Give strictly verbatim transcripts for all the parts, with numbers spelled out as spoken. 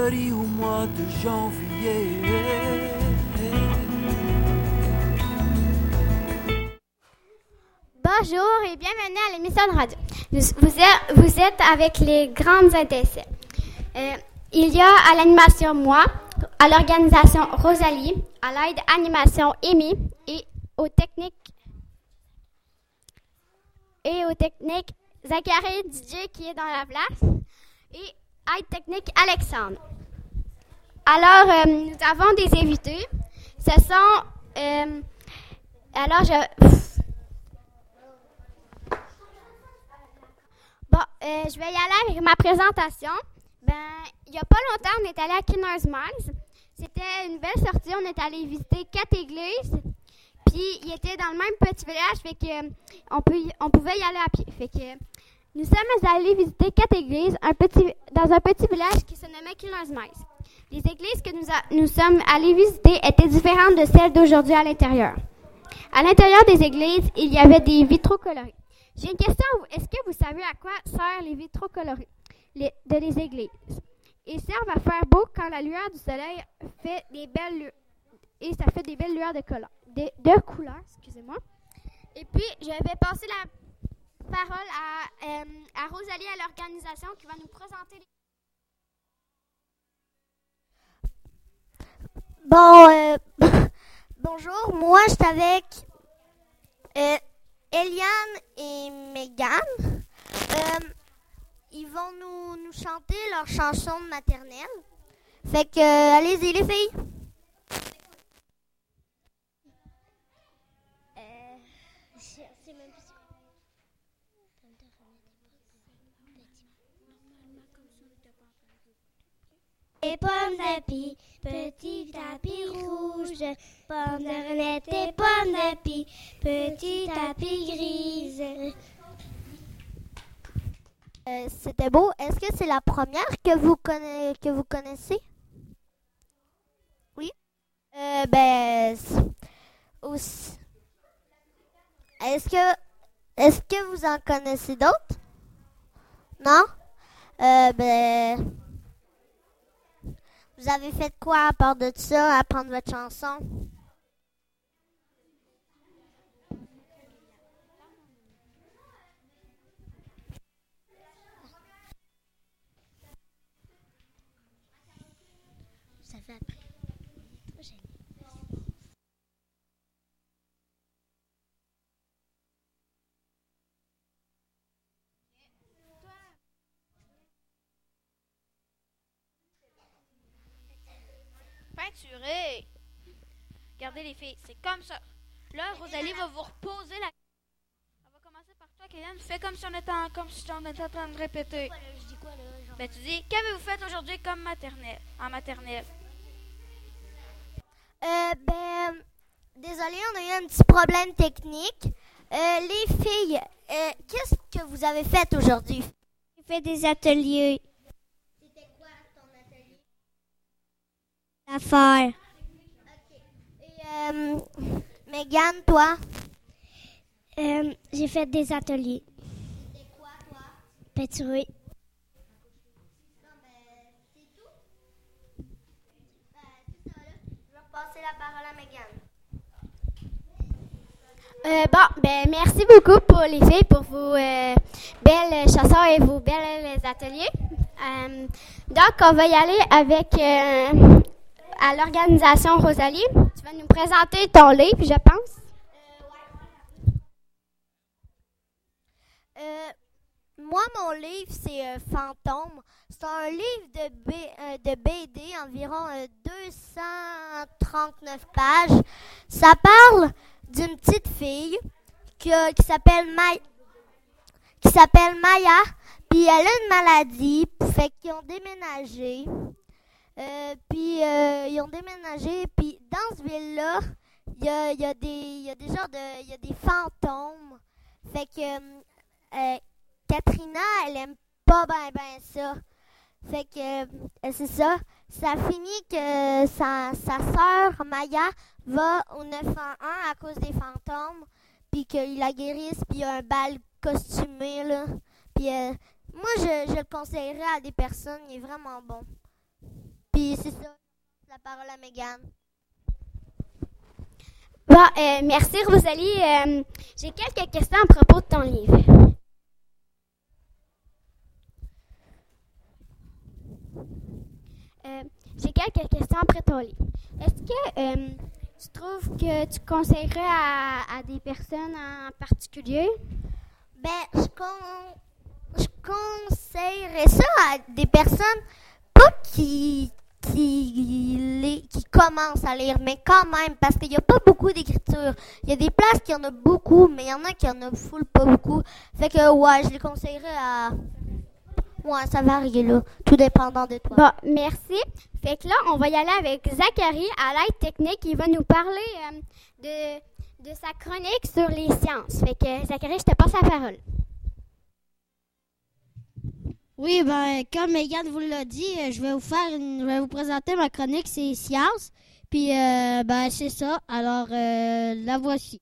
fleurit au mois de janvier. Bonjour et bienvenue à l'émission de radio. Vous êtes, vous êtes avec les grandes intessées. Euh, il y a à l'animation moi, à l'organisation Rosalie, à l'aide animation Amy et aux techniques et aux techniques Zachary D J qui est dans la place et aide technique Alexandre. Alors euh, nous avons des invités. Ce sont euh, alors je Bon, euh, je vais y aller avec ma présentation. Ben, il n'y a pas longtemps, on est allé à Kinner's Mills. C'était une belle sortie. On est allé visiter quatre églises. Puis, il était dans le même petit village, fait que euh, on, peut, on pouvait y aller à pied. Fait que euh, nous sommes allés visiter quatre églises un petit, dans un petit village qui se nommait Kinner's Mills. Les églises que nous, a, nous sommes allés visiter étaient différentes de celles d'aujourd'hui à l'intérieur. À l'intérieur des églises, il y avait des vitraux colorés. J'ai une question. Est-ce que vous savez à quoi servent les vitraux colorés les, de les églises? Ils servent à faire beau quand la lueur du soleil fait des belles lueurs. Et ça fait des belles lueurs de, couleur, de, de couleurs. Excusez-moi. Et puis, je vais passer la parole à, euh, à Rosalie, à l'organisation, qui va nous présenter les... Bon, euh, bonjour. Moi, je suis avec... Euh, Eliane et Megan, euh, ils vont nous, nous chanter leur chanson de maternelle. Fait que, euh, allez-y les filles. Euh, c'est même plus... Et pommes d'api, petit tapis rouge, pommes de renette et pommes d'api, petit tapis grise. Euh, c'était beau. Est-ce que c'est la première que vous, conna- que vous connaissez? Oui. Euh, ben, aussi. Est-ce que, est-ce que vous en connaissez d'autres? Non? Euh, ben... Vous avez fait quoi à part de ça, à apprendre votre chanson? Vous avez appris. Peinturer. Regardez les filles, c'est comme ça. Là, Rosalie va vous reposer la... On va commencer par toi, Kéliane. Fais comme si on était en, comme si on était en train de répéter. Quoi, là, je dis quoi, là, genre... Ben, tu dis, qu'avez-vous fait aujourd'hui comme maternelle, en maternelle? Euh, ben, désolé, on a eu un petit problème technique. Euh, les filles, euh, qu'est-ce que vous avez fait aujourd'hui? J'ai fait des ateliers. C'était quoi ton atelier? L'affaire. Ok. Et, euh, Megan, toi? Euh, j'ai fait des ateliers. C'était quoi, toi? Peinturer. Non, ben, c'est tout? Ben, c'est ça, là. Je vais repasser la parole à Megan. Euh, bon, ben merci beaucoup pour les filles, pour vos euh, belles chansons et vos belles ateliers. Euh, donc, on va y aller avec euh, à l'organisation Rosalie. Tu vas nous présenter ton livre, je pense. Euh, ouais. Euh, moi, mon livre, c'est euh, Fantôme. C'est un livre de, B, euh, de B D, environ euh, deux cent trente-neuf pages. Ça parle d'une petite fille qui, euh, qui s'appelle Maya, qui s'appelle Maya, puis elle a une maladie, fait qu'ils ont déménagé. Euh, puis euh, ils ont déménagé, puis dans ce ville-là, il y a, y a des, y a des genres de, il y a des fantômes. Fait que euh, Katrina, elle aime pas ben ben ça. Fait que euh, c'est ça. Ça finit que sa, sa sœur Maya va au neuf un un à cause des fantômes, puis qu'ils la guérissent, puis il y a un bal costumé là. Puis euh, moi je, je le conseillerais à des personnes, il est vraiment bon. c'est ça. La parole à Mégane. Bon, euh, merci Rosalie. Euh, j'ai quelques questions à propos de ton livre. Euh, j'ai quelques questions après ton livre. Est-ce que euh, tu trouves que tu conseillerais à, à des personnes en particulier? Ben, je, con... je conseillerais ça à des personnes pas qui qui, les... qui commencent à lire, mais quand même, parce qu'il n'y a pas beaucoup d'écriture. Il y a des places qui en ont beaucoup, mais il y en a qui en ont full pas beaucoup. Fait que, ouais, je les conseillerais à... Ouais, ça varie, là, tout dépendant de toi. Bon, merci. Fait que là, on va y aller avec Zachary à l'aide technique. Il va nous parler euh, de, de sa chronique sur les sciences. Fait que, Zachary, je te passe la parole. Oui, ben, comme Mégane vous l'a dit, je vais vous faire une, je vais vous présenter ma chronique, c'est sciences. Puis, euh, ben, c'est ça. Alors, euh, la voici.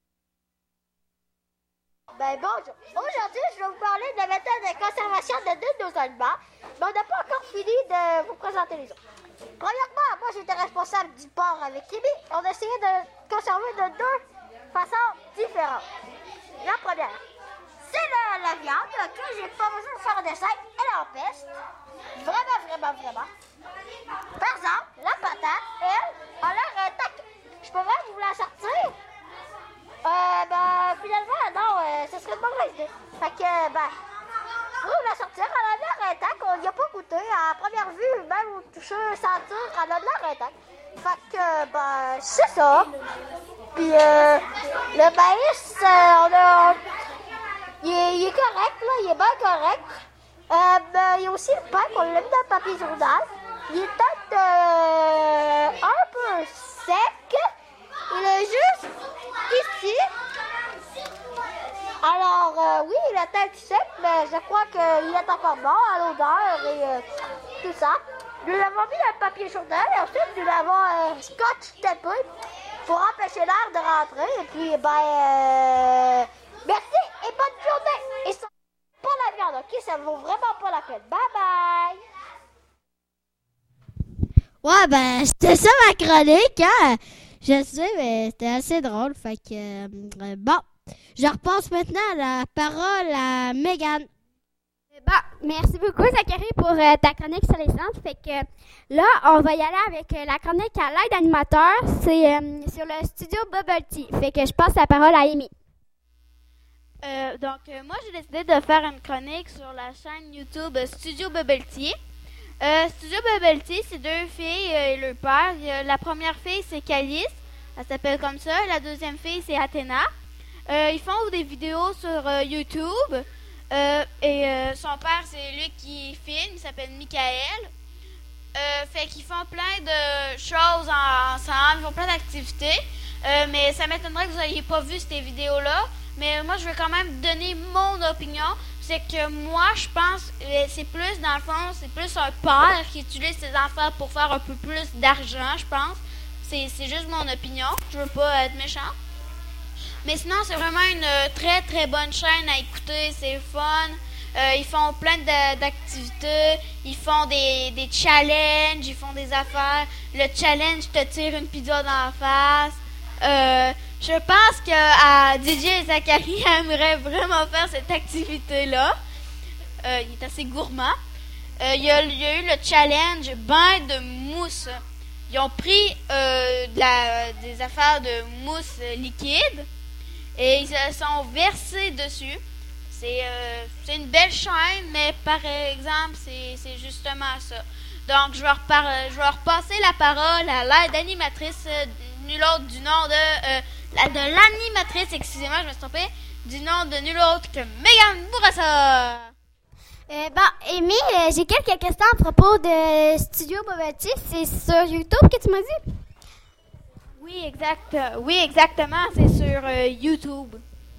Ben bonjour. Aujourd'hui, je vais vous parler de la méthode de conservation de deux de nos aliments, mais on n'a pas encore fini de vous présenter les autres. Premièrement, moi j'étais responsable du porc avec Kimi. On a essayé de conserver de deux façons différentes. La première, c'est la, la viande que j'ai pas besoin de faire un dessin, elle empeste. Vraiment, vraiment, vraiment. Par exemple, la patate, elle, a l'air intacte. Je peux même vous la sortir. Euh, ben, finalement, non, euh, ce serait une mauvaise idée. Fait que, ben, pour la sortir, elle a l'air intacte, on n'y a pas goûté. À première vue, même au toucher, sentir, elle a l'air intacte. Fait que, ben, c'est ça. Puis, euh, le maïs, euh, on a, il est, il est correct, là, il est bien correct. Euh, ben, il y a aussi le pain, on l'a mis dans le papier journal. Il est peut-être, euh, un peu sec. Il est juste ici. Alors, euh, oui, il est peut-être sec, mais je crois qu'il est encore bon à l'odeur et euh, tout ça. Nous l'avons mis dans le papier journal et ensuite nous l'avons euh, scotch tapé pour empêcher l'air de rentrer. Et puis, ben, euh, merci et bonne journée. Et ça, pas la viande, ok? Ça vaut vraiment pas la peine. Bye bye. Ouais, ben, c'était ça ma chronique, hein? Je sais, mais c'était assez drôle. Fait que, euh, bon, je repasse maintenant la parole à Mégane. Bon, merci beaucoup, Zachary, pour euh, ta chronique sur les sciences. Fait que là, on va y aller avec euh, la chronique à l'aide animateur. C'est euh, sur le studio Bubble Tea. Fait que je passe la parole à Amy. Euh, donc, euh, moi, j'ai décidé de faire une chronique sur la chaîne YouTube euh, Studio Bubble Tea. Euh, Studio Bubble Tea, c'est deux filles euh, et leur père. Euh, la première fille, c'est Calice. Elle s'appelle comme ça. La deuxième fille, c'est Athéna. Euh, ils font des vidéos sur euh, YouTube. Euh, et euh, son père, c'est lui qui filme. Il s'appelle Michael. Euh, fait qu'ils font plein de choses en, ensemble. Ils font plein d'activités. Euh, mais ça m'étonnerait que vous n'ayez pas vu ces vidéos-là. Mais moi, je vais quand même donner mon opinion. C'est que moi, je pense, c'est plus, dans le fond, c'est plus un père qui utilise ses enfants pour faire un peu plus d'argent, je pense. C'est, c'est juste mon opinion. Je veux pas être méchante. Mais sinon, c'est vraiment une très, très bonne chaîne à écouter. C'est fun. Euh, ils font plein de, d'activités. Ils font des, des challenges. Ils font des affaires. Le challenge te tire une pizza dans la face. Euh, je pense que à D J et Zachary aimerait vraiment faire cette activité-là. Euh, il est assez gourmand. Euh, il, y a, il y a eu le challenge bain de mousse. Ils ont pris euh, de la, des affaires de mousse liquide et ils se sont versés dessus. C'est, euh, c'est une belle chaîne, mais par exemple, c'est, c'est justement ça. Donc, je vais, repar- je vais repasser la parole à l'aide animatrice, euh, nul autre du nom de, euh, la, de l'animatrice, excusez-moi, je me suis trompée, du nom de nul autre que Mégane Bourassa. Euh, bon, Amy, euh, j'ai quelques questions à propos de Studio Bubble Tea. C'est sur YouTube que tu m'as dit? Oui, exact. Oui, exactement, c'est sur euh, YouTube.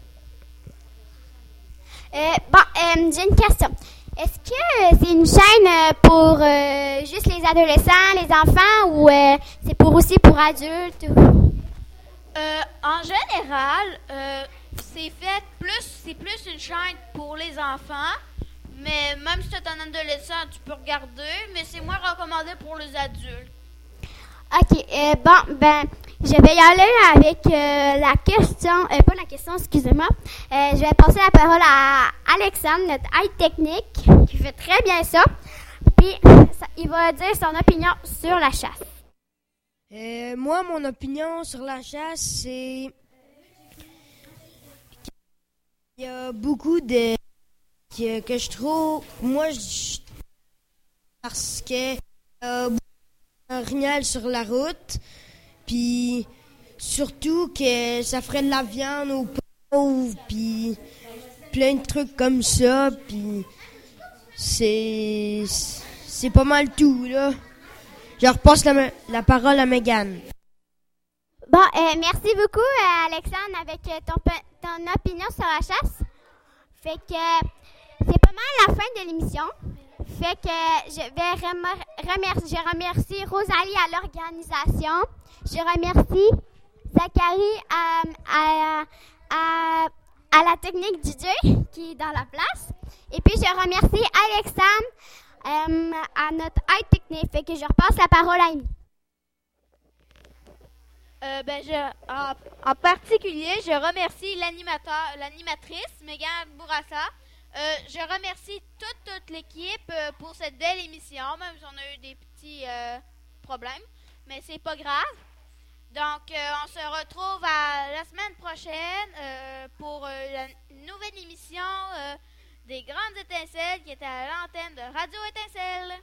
Euh, bon, euh, j'ai une question. Est-ce que c'est une chaîne euh, pour euh, juste les adolescents, les enfants, ou euh, c'est pour aussi pour adultes? Ou... Euh, en général, euh, c'est fait plus, c'est plus une chaîne pour les enfants, Mais même si tu es un adolescent, tu peux regarder, mais c'est moins recommandé pour les adultes. OK. Euh, bon, ben, je vais y aller avec euh, la question. Euh, pas la question, excusez-moi. Euh, je vais passer la parole à Alexandre, notre aide technique, qui fait très bien ça. Puis, ça, il va dire son opinion sur la chasse. Euh, moi, mon opinion sur la chasse, c'est qu'il y a beaucoup de que, que je trouve, moi, je, parce que euh, orignal sur la route, puis surtout que ça ferait de la viande aux pauvres, puis plein de trucs comme ça, puis c'est c'est pas mal tout, là. Je repasse la, la parole à Mégane. Bon, euh, merci beaucoup, euh, Alexandre, avec euh, ton, ton opinion sur la chasse. Fait que euh, c'est pas mal la fin de l'émission. Fait que euh, je vais remer- remercier, je remercie Rosalie à l'organisation. Je remercie Zachary à, à, à, à la technique D J qui est dans la place. Et puis je remercie Alexandre euh, à notre aide technique. Fait que je repasse la parole à Amy. Euh, ben, je, en, en particulier, je remercie l'animateur, l'animatrice, Mégane Bourassa. Euh, je remercie toute, toute l'équipe euh, pour cette belle émission, même si on a eu des petits euh, problèmes, mais c'est pas grave. Donc, euh, on se retrouve à la semaine prochaine euh, pour euh, la nouvelle émission euh, des Grandes Étincelles qui est à l'antenne de Radio Étincelle.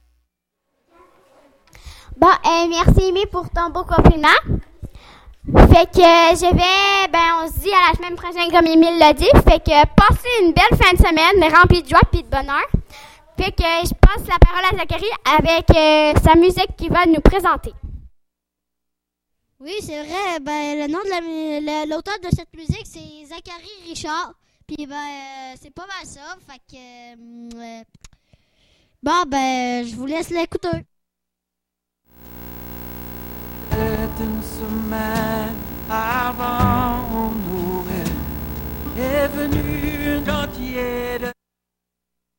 Bon, euh, merci Amy pour ton beau compliment. Fait que euh, je vais, ben on se dit à la semaine prochaine comme Émile l'a dit. Fait que passez une belle fin de semaine, mais remplie de joie et de bonheur. Fait que euh, je passe la parole à Zachary avec euh, sa musique qu'il va nous présenter. Oui, c'est vrai. Ben, le nom de la, le- l'auteur de cette musique, c'est Zachary Richard. Puis, ben, euh, c'est pas mal ça. Fait que, euh, euh, bon, ben, je vous laisse l'écouter. D'une semaine à